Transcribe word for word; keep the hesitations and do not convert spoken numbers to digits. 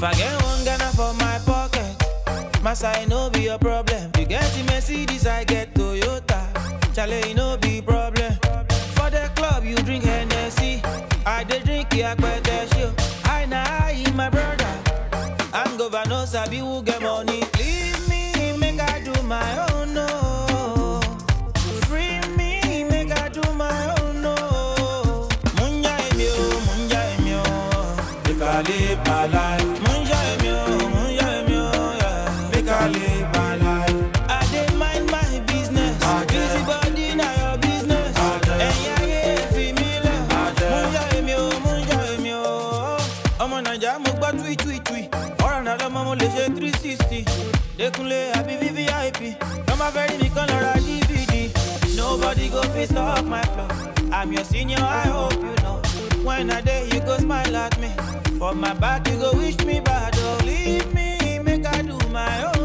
If I get one Ghana for my pocket, Massa, no be a problem. You get the Mercedes, I get Toyota. Chale, no be problem. For the club, you drink Hennessy. I dey drink Yakwete show. I na I, my brother. I'm governor, sabi who get money. Leave me, make I do my own, no. Free me, make I do my own, no. Munja emio, munja emio. Make I live my life. Munja emio, munja emio, yeah. Make I live my life. I dey mind my business. Busy body, now your business. And yeah, yeah, female. Munja emio, munja emio. I'm on a jam, but tweet, tweet, tweet. Mama le say three sixty. Dekunle happy V V I P. Come a very me color D V D. Nobody go fit stop my flow. I'm your senior, I hope you know. When I day you go smile at me. For my back you go wish me bad. Oh, leave me, make I do my own.